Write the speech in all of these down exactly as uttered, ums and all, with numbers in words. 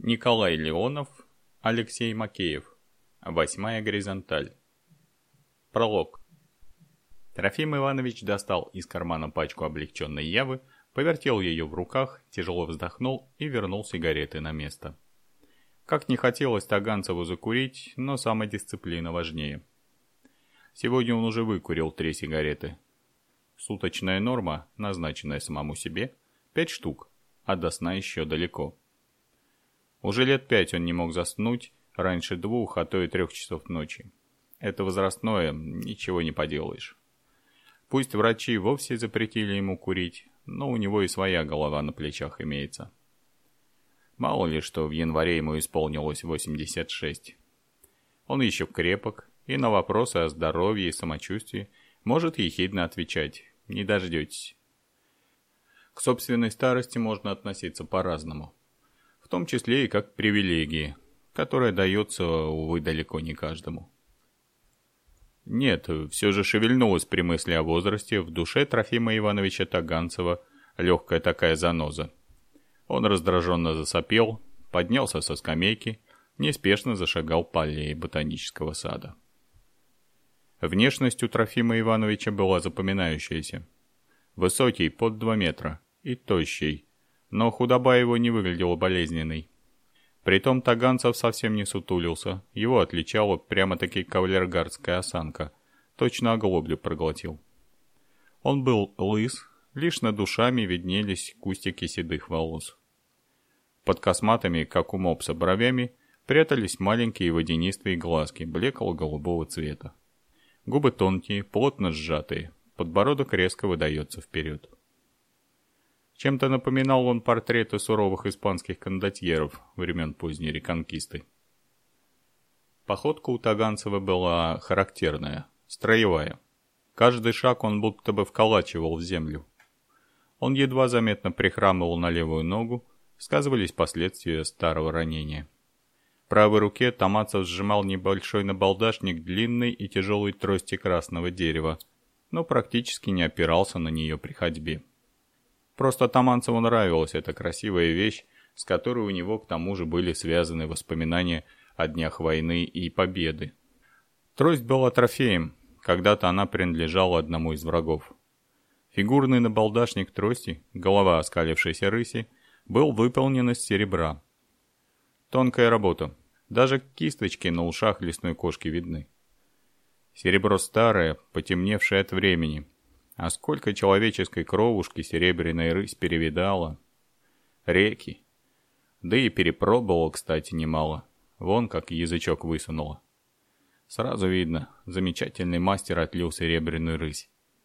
Николай Леонов, Алексей Макеев. Восьмая горизонталь. Пролог. Трофим Иванович достал из кармана пачку облегченной явы, повертел ее в руках, тяжело вздохнул и вернул сигареты на место. Как не хотелось Таганцеву закурить, но самодисциплина важнее. Сегодня он уже выкурил три сигареты. Суточная норма, назначенная самому себе, пять штук, а до сна еще далеко. Уже лет пять он не мог заснуть раньше двух, а то и трех часов ночи. Это возрастное, ничего не поделаешь. Пусть врачи вовсе запретили ему курить, но у него и своя голова на плечах имеется. Мало ли, что в январе ему исполнилось восемьдесят шесть. Он еще крепок и на вопросы о здоровье и самочувствии может ехидно отвечать: не дождетесь. К собственной старости можно относиться по-разному. В том числе и как к привилегии, которая дается, увы, далеко не каждому. Нет, все же шевельнулась при мысли о возрасте в душе Трофима Ивановича Таганцева легкая такая заноза. Он раздраженно засопел, поднялся со скамейки, неспешно зашагал по аллее ботанического сада. Внешность у Трофима Ивановича была запоминающаяся. Высокий, под два метра, и тощий, но худоба его не выглядела болезненной. Притом Таганцев совсем не сутулился, его отличала прямо-таки кавалергардская осанка, точно оглоблю проглотил. Он был лыс, лишь над ушами виднелись кустики седых волос. Под косматыми, как у мопса, бровями прятались маленькие водянистые глазки блекло-голубого цвета. Губы тонкие, плотно сжатые, подбородок резко выдается вперед. Чем-то напоминал он портреты суровых испанских кондотьеров времен поздней реконкисты. Походка у Таганцева была характерная, строевая. Каждый шаг он будто бы вколачивал в землю. Он едва заметно прихрамывал на левую ногу, сказывались последствия старого ранения. В правой руке Тамацев сжимал небольшой набалдашник длинной и тяжелой трости красного дерева, но практически не опирался на нее при ходьбе. Просто Таманцеву нравилась эта красивая вещь, с которой у него к тому же были связаны воспоминания о днях войны и победы. Трость была трофеем, когда-то она принадлежала одному из врагов. Фигурный набалдашник трости, голова оскалившейся рыси, был выполнен из серебра. Тонкая работа, даже кисточки на ушах лесной кошки видны. Серебро старое, потемневшее от времени. А сколько человеческой кровушки серебряная рысь перевидала. Реки. Да и перепробовала, кстати, немало. Вон как язычок высунула. Сразу видно, замечательный мастер отлил серебряную рысь.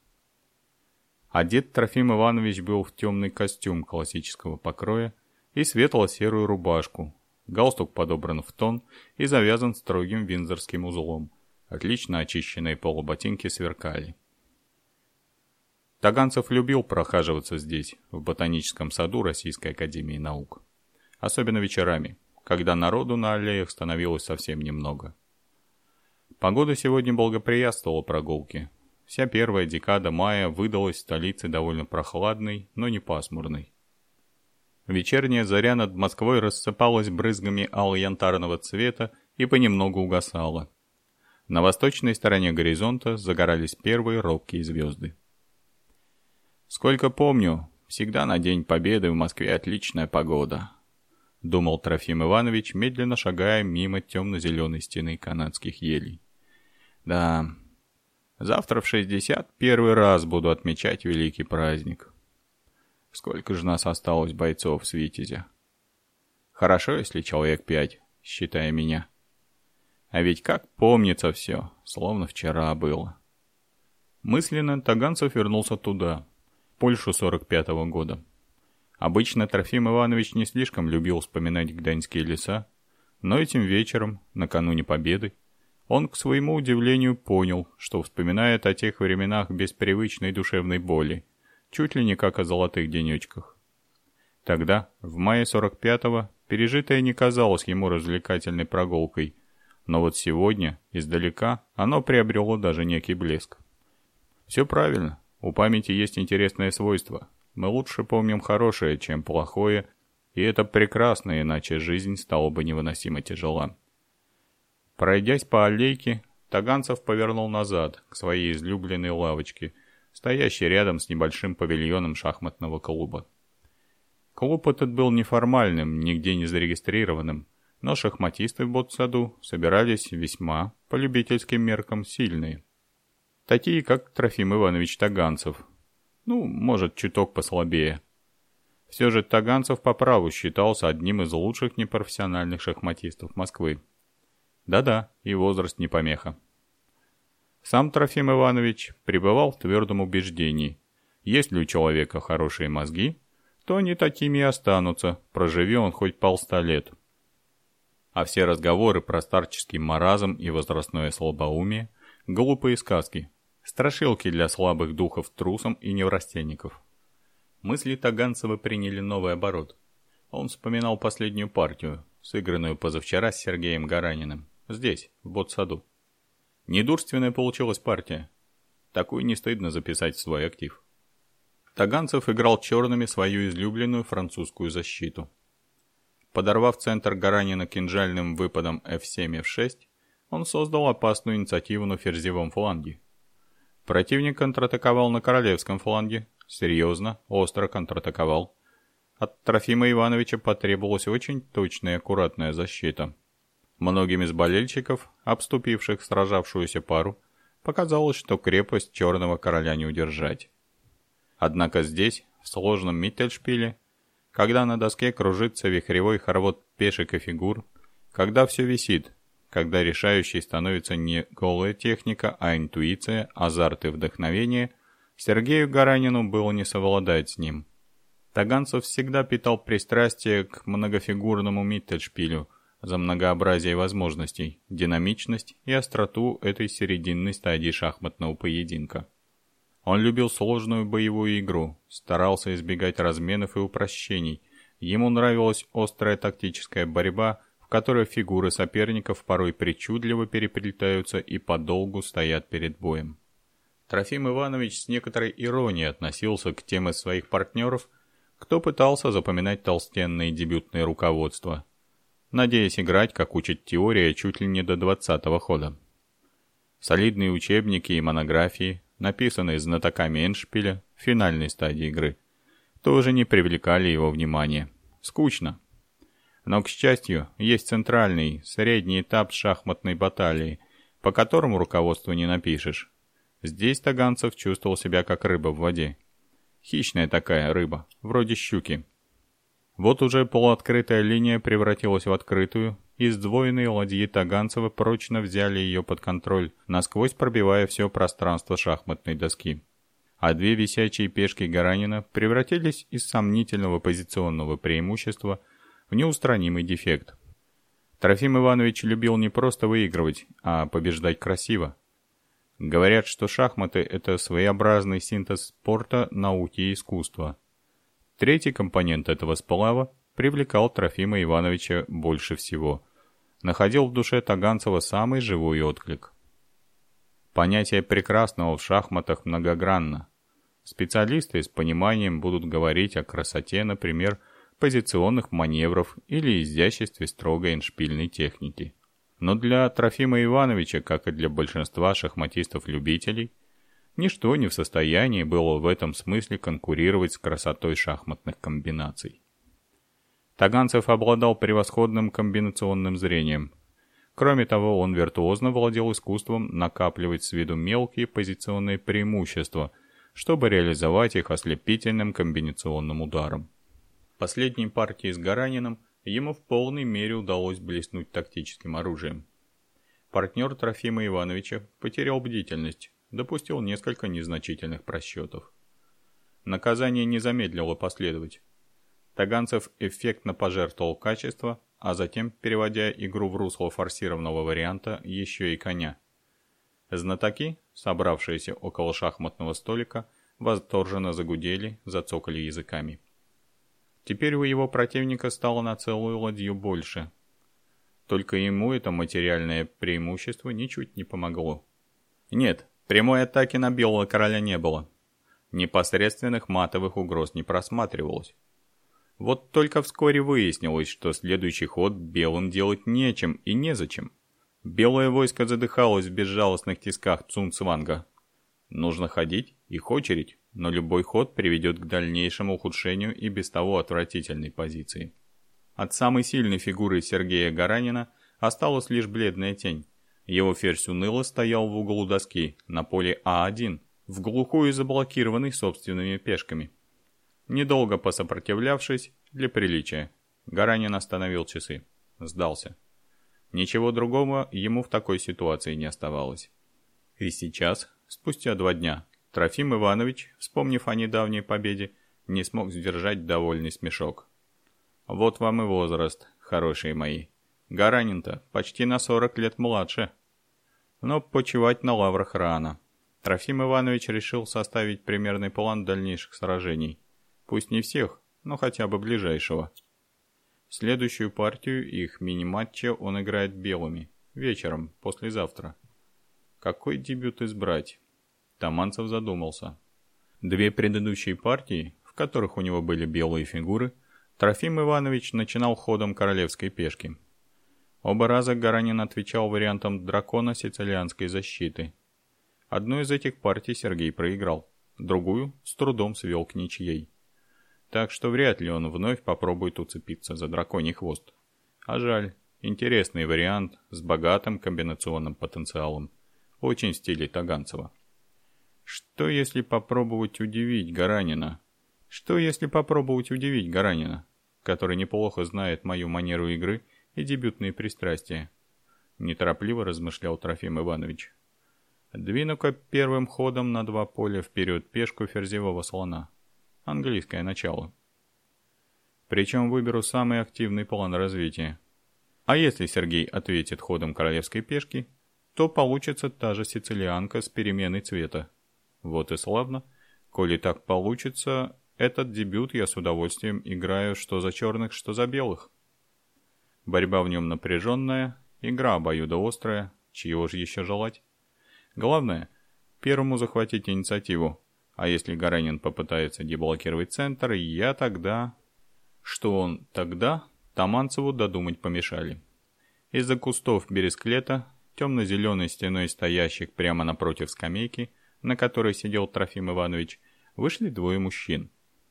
Одет Трофим Иванович был в темный костюм классического покроя и светло-серую рубашку. Галстук подобран в тон и завязан строгим виндзорским узлом. Отлично очищенные полуботинки сверкали. Таганцев любил прохаживаться здесь, в ботаническом саду Российской академии наук. Особенно вечерами, когда народу на аллеях становилось совсем немного. Погода сегодня благоприятствовала прогулке. Вся первая декада мая выдалась в столице довольно прохладной, но не пасмурной. Вечерняя заря над Москвой рассыпалась брызгами алло-янтарного цвета и понемногу угасала. На восточной стороне горизонта загорались первые робкие звезды. «Сколько помню, всегда на День Победы в Москве отличная погода», — думал Трофим Иванович, медленно шагая мимо темно-зеленой стены канадских елей. «Да, завтра в шестьдесят первый раз буду отмечать великий праздник. Сколько же нас осталось бойцов с Витязя? Хорошо, если человек пять, считая меня. А ведь как помнится все, словно вчера было». Мысленно Таганцев вернулся туда, Польшу сорок пятого года. Обычно Трофим Иванович не слишком любил вспоминать гданьские леса, но этим вечером, накануне Победы, он, к своему удивлению, понял, что вспоминает о тех временах без привычной душевной боли, чуть ли не как о золотых денечках. Тогда, в мае сорок пятого, пережитое не казалось ему развлекательной прогулкой, но вот сегодня, издалека, оно приобрело даже некий блеск. Все правильно. У памяти есть интересное свойство. Мы лучше помним хорошее, чем плохое, И это прекрасно, иначе жизнь стала бы невыносимо тяжела. Пройдясь по аллейке, Таганцев повернул назад, к своей излюбленной лавочке, стоящей рядом с небольшим павильоном шахматного клуба. Клуб этот был неформальным, нигде не зарегистрированным, но шахматисты в Ботсаду собирались весьма, по любительским меркам, сильные. Такие, как Трофим Иванович Таганцев. Ну, может, чуток послабее. Все же Таганцев по праву считался одним из лучших непрофессиональных шахматистов Москвы. Да-да, и возраст не помеха. Сам Трофим Иванович пребывал в твердом убеждении. Если у человека хорошие мозги, то они такими и останутся, проживи он хоть полста лет. А все разговоры про старческий маразм и возрастное слабоумие – глупые сказки, страшилки для слабых духов трусом и неврастенников. Мысли Таганцева приняли новый оборот. Он вспоминал последнюю партию, сыгранную позавчера с Сергеем Гараниным, здесь, в Ботсаду. Недурственная получилась партия. Такую не стыдно записать в свой актив. Таганцев играл черными свою излюбленную французскую защиту. Подорвав центр Гаранина кинжальным выпадом эф семь эф шесть, он создал опасную инициативу на ферзевом фланге. Противник контратаковал на королевском фланге, серьезно, остро контратаковал. От Трофима Ивановича потребовалась очень точная и аккуратная защита. Многим из болельщиков, обступивших сражавшуюся пару, показалось, что крепость черного короля не удержать. Однако здесь, в сложном миттельшпиле, когда на доске кружится вихревой хоровод пешек и фигур, когда все висит, когда решающей становится не голая техника, а интуиция, азарт и вдохновение, Сергею Гаранину было не совладать с ним. Таганцев всегда питал пристрастие к многофигурному миттельшпилю за многообразие возможностей, динамичность и остроту этой серединной стадии шахматного поединка. Он любил сложную боевую игру, старался избегать разменов и упрощений. Ему нравилась острая тактическая борьба, в которой фигуры соперников порой причудливо переплетаются и подолгу стоят перед боем. Трофим Иванович с некоторой иронией относился к тем из своих партнеров, кто пытался запоминать толстенные дебютные руководства, надеясь играть, как учит теория, чуть ли не до двадцатого хода. Солидные учебники и монографии, написанные знатоками эндшпиля в финальной стадии игры, тоже не привлекали его внимания. Скучно. Но, к счастью, есть центральный, средний этап шахматной баталии, по которому руководству не напишешь. Здесь Таганцев чувствовал себя как рыба в воде. Хищная такая рыба, вроде щуки. Вот уже полуоткрытая линия превратилась в открытую, и сдвоенные ладьи Таганцева прочно взяли ее под контроль, насквозь пробивая все пространство шахматной доски. А две висячие пешки Гаранина превратились из сомнительного позиционного преимущества в неустранимый дефект. Трофим Иванович любил не просто выигрывать, а побеждать красиво. Говорят, что шахматы – это своеобразный синтез спорта, науки и искусства. Третий компонент этого сплава привлекал Трофима Ивановича больше всего. Находил в душе Таганцева самый живой отклик. Понятие прекрасного в шахматах многогранно. Специалисты с пониманием будут говорить о красоте, например, позиционных маневров или изяществе строгой эндшпильной техники. Но для Трофима Ивановича, как и для большинства шахматистов-любителей, ничто не в состоянии было в этом смысле конкурировать с красотой шахматных комбинаций. Таганцев обладал превосходным комбинационным зрением. Кроме того, он виртуозно владел искусством накапливать с виду мелкие позиционные преимущества, чтобы реализовать их ослепительным комбинационным ударом. В последней партии с Гараниным ему в полной мере удалось блеснуть тактическим оружием. Партнер Трофима Ивановича потерял бдительность, допустил несколько незначительных просчетов. Наказание не замедлило последовать. Таганцев эффектно пожертвовал качество, а затем, переводя игру в русло форсированного варианта, еще и коня. Знатоки, собравшиеся около шахматного столика, восторженно загудели, зацокали языками. Теперь у его противника стало на целую ладью больше. Только ему это материальное преимущество ничуть не помогло. Нет, прямой атаки на белого короля не было. Непосредственных матовых угроз не просматривалось. Вот только вскоре выяснилось, что следующий ход белым делать нечем и незачем. Белое войско задыхалось в безжалостных тисках Цунцванга. Нужно ходить, их очередь, но любой ход приведет к дальнейшему ухудшению и без того отвратительной позиции. От самой сильной фигуры Сергея Гаранина осталась лишь бледная тень. Его ферзь уныло стоял в углу доски на поле А один, в глухую заблокированный собственными пешками. Недолго посопротивлявшись, для приличия, Гаранин остановил часы. Сдался. Ничего другого ему в такой ситуации не оставалось. И сейчас, спустя два дня, Трофим Иванович, вспомнив о недавней победе, не смог сдержать довольный смешок. Вот вам и возраст, хорошие мои. Гаранин-то почти на сорок лет младше. Но почивать на лаврах рано. Трофим Иванович решил составить примерный план дальнейших сражений. Пусть не всех, но хотя бы ближайшего. Следующую партию их мини-матча он играет белыми, вечером, послезавтра. Какой дебют избрать? Таманцев задумался. Две предыдущие партии, в которых у него были белые фигуры, Трофим Иванович начинал ходом королевской пешки. Оба раза Гаранин отвечал вариантом дракона сицилианской защиты. Одну из этих партий Сергей проиграл, другую с трудом свел к ничьей. Так что вряд ли он вновь попробует уцепиться за драконий хвост. А жаль, интересный вариант с богатым комбинационным потенциалом, очень в стиле Таганцева. Что если попробовать удивить Гаранина? Что если попробовать удивить Гаранина, который неплохо знает мою манеру игры и дебютные пристрастия? Неторопливо размышлял Трофим Иванович. Двину-ка первым ходом на два поля вперед пешку ферзевого слона. Английское начало. Причем выберу самый активный план развития. А если Сергей ответит ходом королевской пешки, то получится та же сицилианка с переменой цвета. Вот и славно. Коли так получится, этот дебют я с удовольствием играю что за черных, что за белых. Борьба в нем напряженная, игра обоюдоострая, чего же еще желать? Главное, первому захватить инициативу, а если Гаранин попытается деблокировать центр, я тогда... Что он тогда, Таманцеву додумать помешали. Из-за кустов бересклета, темно-зеленой стеной стоящих прямо напротив скамейки, на которой сидел Трофим Иванович, вышли двое мужчин.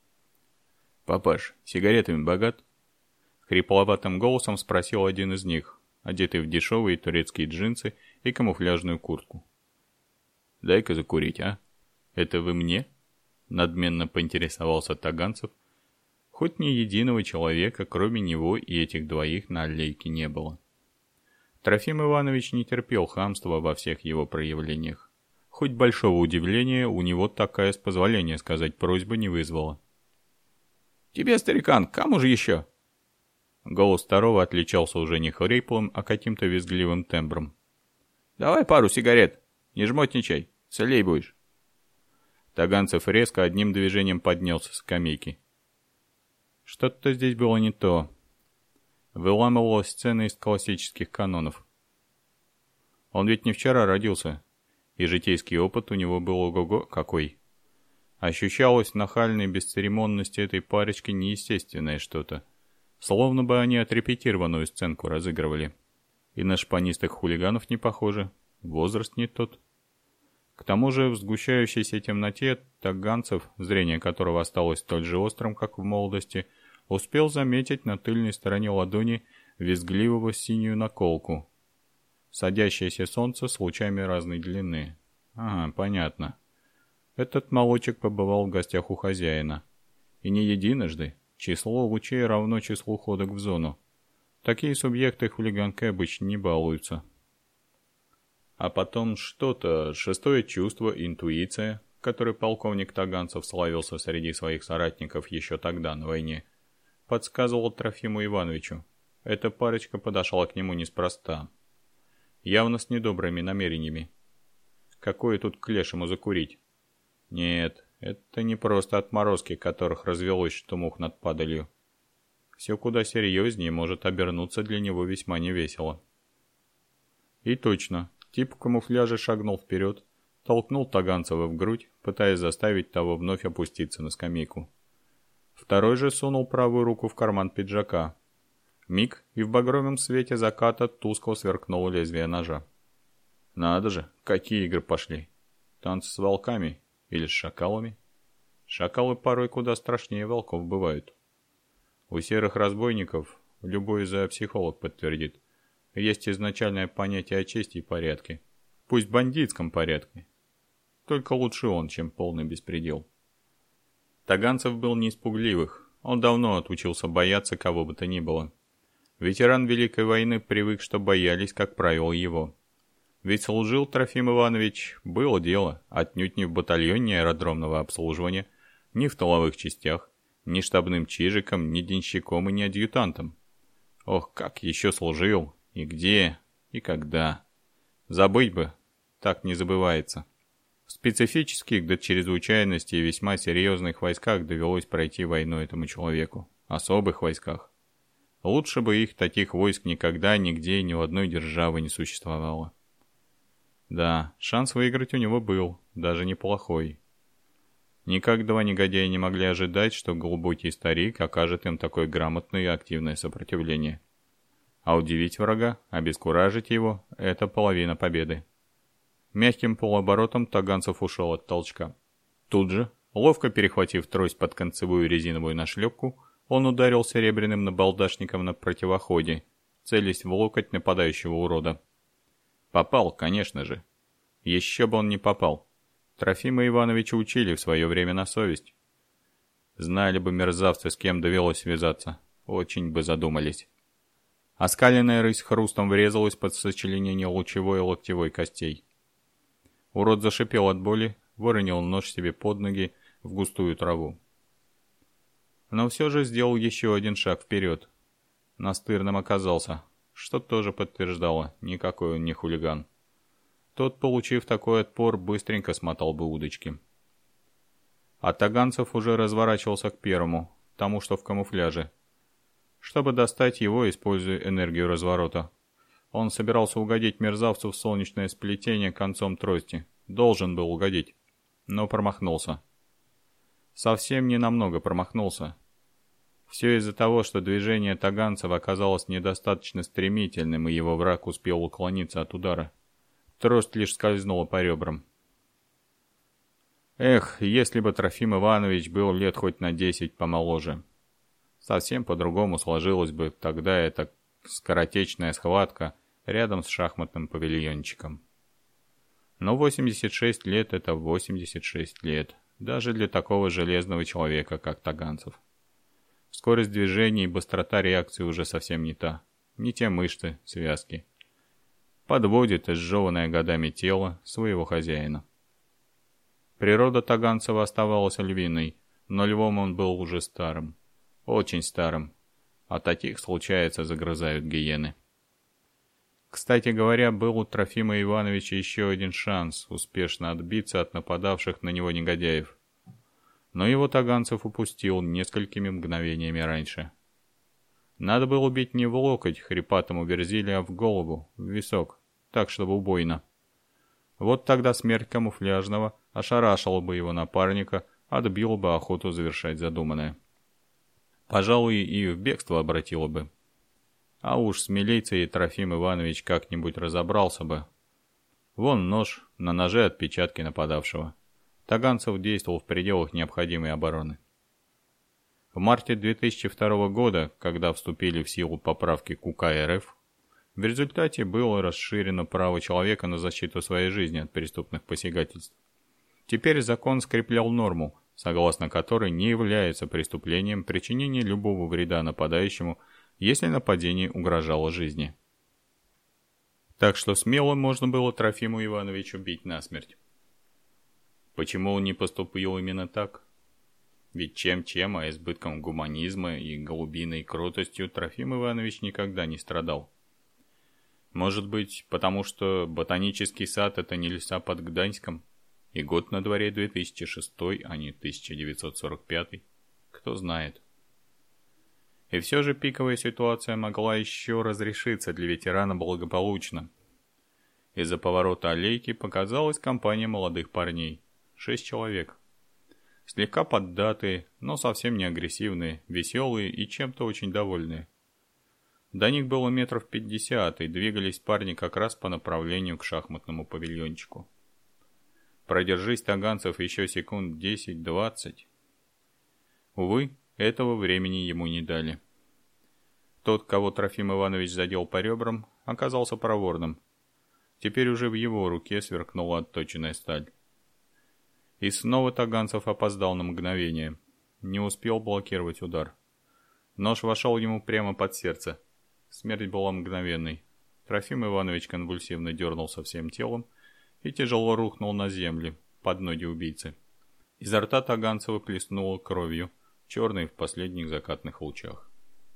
«Папаш, сигаретами богат?» Хрипловатым голосом спросил один из них, одетый в дешевые турецкие джинсы и камуфляжную куртку. «Дай-ка закурить, а? Это вы мне?» Надменно поинтересовался Таганцев. Хоть ни единого человека, кроме него и этих двоих, на аллейке не было. Трофим Иванович не терпел хамства во всех его проявлениях. Хоть большого удивления у него такая, с позволения сказать, просьба не вызвала. «Тебе, старикан, кому же еще?» Голос второго отличался уже не хриплым, а каким-то визгливым тембром. «Давай пару сигарет, не жмотничай, целей будешь». Таганцев резко одним движением поднялся с скамейки. Что-то здесь было не то. Выламывалась сцена из классических канонов. Он ведь не вчера родился, и житейский опыт у него был ого-го какой. Ощущалось в нахальной бесцеремонности этой парочки неестественное что-то. Словно бы они отрепетированную сценку разыгрывали. И на шпанистых хулиганов не похоже, возраст не тот. К тому же в сгущающейся темноте Таганцев, зрение которого осталось столь же острым, как в молодости, успел заметить на тыльной стороне ладони визгливого синюю наколку. Садящееся солнце с лучами разной длины. Ага, понятно. Этот молочек побывал в гостях у хозяина. И не единожды. Число лучей равно числу ходок в зону. Такие субъекты хулиганкой обычно не балуются. А потом что-то, шестое чувство, интуиция, которой полковник Таганцев славился среди своих соратников еще тогда на войне, подсказывал Трофиму Ивановичу. Эта парочка подошла к нему неспроста. Явно с недобрыми намерениями. Какое тут к лешему закурить? Нет, это не просто отморозки, которых развелось что мух над падалью. Все куда серьезнее может обернуться для него весьма невесело. И точно. Тип в камуфляже шагнул вперед, толкнул Таганцева в грудь, пытаясь заставить того вновь опуститься на скамейку. Второй же сунул правую руку в карман пиджака. Миг, и в багровом свете заката тускло сверкнуло лезвие ножа. Надо же, какие игры пошли. Танцы с волками или с шакалами? Шакалы порой куда страшнее волков бывают. У серых разбойников, любой зоопсихолог подтвердит, есть изначальное понятие о чести и порядке. Пусть бандитском порядке. Только лучше он, чем полный беспредел. Таганцев был не из пугливых. Он давно отучился бояться кого бы то ни было. Ветеран Великой войны привык, что боялись, как правило, его. Ведь служил Трофим Иванович, было дело, отнюдь не в батальоне аэродромного обслуживания, ни в тыловых частях, ни штабным чижиком, ни денщиком и ни адъютантом. Ох, как еще служил, и где, и когда. Забыть бы, так не забывается. В специфических до чрезвычайности и весьма серьезных войсках довелось пройти войну этому человеку. Особых войсках. Лучше бы их, таких войск, никогда, нигде, ни в одной державе не существовало. Да, шанс выиграть у него был, даже неплохой. Никак два негодяя не могли ожидать, что глубокий старик окажет им такое грамотное и активное сопротивление. А удивить врага, обескуражить его – это половина победы. Мягким полуоборотом Таганцев ушел от толчка. Тут же, ловко перехватив трость под концевую резиновую нашлепку, он ударил серебряным набалдашником на противоходе, целясь в локоть нападающего урода. Попал, конечно же. Еще бы он не попал. Трофима Ивановича учили в свое время на совесть. Знали бы мерзавцы, с кем довелось связаться, очень бы задумались. Оскаленная рысь хрустом врезалась под сочленение лучевой и локтевой костей. Урод зашипел от боли, выронил нож себе под ноги в густую траву. Но все же сделал еще один шаг вперед. Настырным оказался, что тоже подтверждало, никакой он не хулиган. Тот, получив такой отпор, быстренько смотал бы удочки. А Таганцев уже разворачивался к первому, тому, что в камуфляже. Чтобы достать его, используя энергию разворота. Он собирался угодить мерзавцу в солнечное сплетение концом трости. Должен был угодить, но промахнулся. Совсем ненамного промахнулся. Все из-за того, что движение Таганцева оказалось недостаточно стремительным, и его враг успел уклониться от удара. Трость лишь скользнула по ребрам. Эх, если бы Трофим Иванович был лет хоть на десять помоложе. Совсем по-другому сложилась бы тогда эта скоротечная схватка рядом с шахматным павильончиком. Но восемьдесят шесть лет — это восемьдесят шесть лет, даже для такого железного человека, как Таганцев. Скорость движений и быстрота реакции уже совсем не та, не те мышцы, связки. Подводит изжеванное годами тело своего хозяина. Природа Таганцева оставалась львиной, но львом он был уже старым, очень старым, а таких, случается, загрызают гиены. Кстати говоря, был у Трофима Ивановича еще один шанс успешно отбиться от нападавших на него негодяев. Но его Таганцев упустил несколькими мгновениями раньше. Надо было бить не в локоть хрипатому Верзиле, а в голову, в висок, так, чтобы убойно. Вот тогда смерть камуфляжного ошарашила бы его напарника, отбила бы охоту завершать задуманное. Пожалуй, и в бегство обратила бы. А уж с милицией Трофим Иванович как-нибудь разобрался бы. Вон нож, на ноже отпечатки нападавшего. Таганцев действовал в пределах необходимой обороны. В марте две тысячи второго года, когда вступили в силу поправки к УК РФ, в результате было расширено право человека на защиту своей жизни от преступных посягательств. Теперь закон скреплял норму, согласно которой не является преступлением причинение любого вреда нападающему, если нападение угрожало жизни. Так что смело можно было Трофиму Ивановичу бить насмерть. Почему он не поступил именно так? Ведь чем-чем, а избытком гуманизма и голубиной кротостью Трофим Иванович никогда не страдал. Может быть, потому что ботанический сад — это не леса под Гданьском, и год на дворе две тысячи шестой, а не тысяча девятьсот сорок пятый? Кто знает. И все же пиковая ситуация могла еще разрешиться для ветерана благополучно. Из-за поворота аллейки показалась компания молодых парней. Шесть человек. Слегка поддатые, но совсем не агрессивные, веселые и чем-то очень довольные. До них было метров пятьдесят, и двигались парни как раз по направлению к шахматному павильончику. Продержись, Таганцев, еще секунд десять-двадцать. Увы, этого времени ему не дали. Тот, кого Трофим Иванович задел по ребрам, оказался проворным. Теперь уже в его руке сверкнула отточенная сталь. И снова Таганцев опоздал на мгновение. Не успел блокировать удар. Нож вошел ему прямо под сердце. Смерть была мгновенной. Трофим Иванович конвульсивно дернулся всем телом и тяжело рухнул на землю под ноги убийцы. Изо рта Таганцева плеснуло кровью, черной в последних закатных лучах.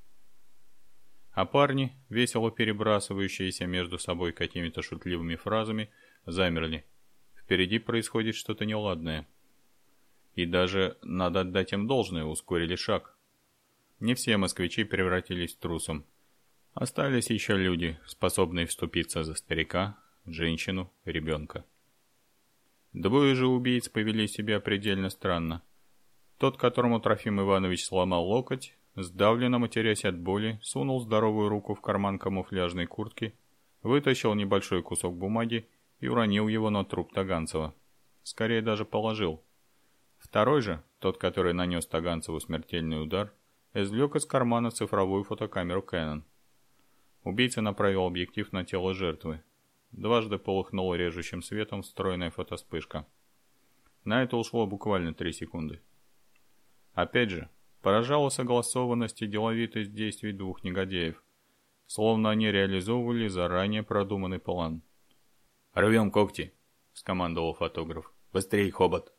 А парни, весело перебрасывающиеся между собой какими-то шутливыми фразами, замерли. Впереди происходит что-то неладное. И даже, надо отдать им должное, ускорили шаг. Не все москвичи превратились в трусом. Остались еще люди, способные вступиться за старика, женщину, ребенка. Двое же убийц повели себя предельно странно. Тот, которому Трофим Иванович сломал локоть, сдавленно матерясь от боли, сунул здоровую руку в карман камуфляжной куртки, вытащил небольшой кусок бумаги и уронил его на труп Таганцева. Скорее даже положил. Второй же, тот, который нанес Таганцеву смертельный удар, извлек из кармана цифровую фотокамеру Canon. Убийца направил объектив на тело жертвы. Дважды полыхнула режущим светом встроенная фотоспышка. На это ушло буквально три секунды. Опять же, поражала согласованность и деловитость действий двух негодяев, словно они реализовывали заранее продуманный план. «Рвем когти!» — скомандовал фотограф. «Быстрей, хобот!»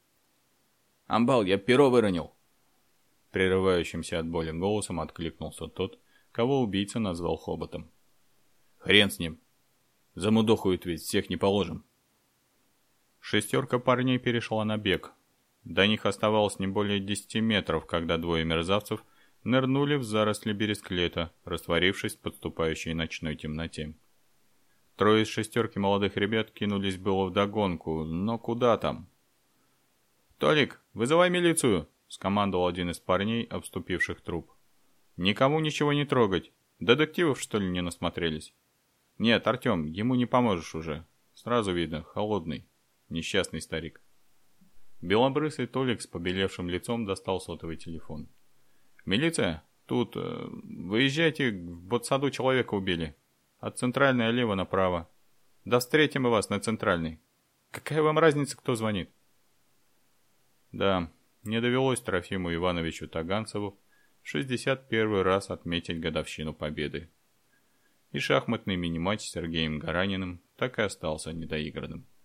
«Амбал, я перо выронил!» Прерывающимся от боли голосом откликнулся тот, кого убийца назвал хоботом. «Хрен с ним! Замудохают ведь, всех не положим!» Шестерка парней перешла на бег. До них оставалось не более десяти метров, когда двое мерзавцев нырнули в заросли бересклета, растворившись в подступающей ночной темноте. Трое из шестерки молодых ребят кинулись было вдогонку, но куда там? «Толик, вызывай милицию!» — скомандовал один из парней, обступивших труп. «Никому ничего не трогать. Детективов, что ли, не насмотрелись?» «Нет, Артем, ему не поможешь уже. Сразу видно, холодный, несчастный старик». Белобрысый Толик с побелевшим лицом достал сотовый телефон. «Милиция? Тут. Э, выезжайте, в ботсаду человека убили. От центральной лево направо. Да встретим мы вас на центральной. Какая вам разница, кто звонит?» Да, не довелось Трофиму Ивановичу Таганцеву в шестьдесят первый раз отметить годовщину Победы. И шахматный мини-матч с Сергеем Гараниным так и остался недоигранным.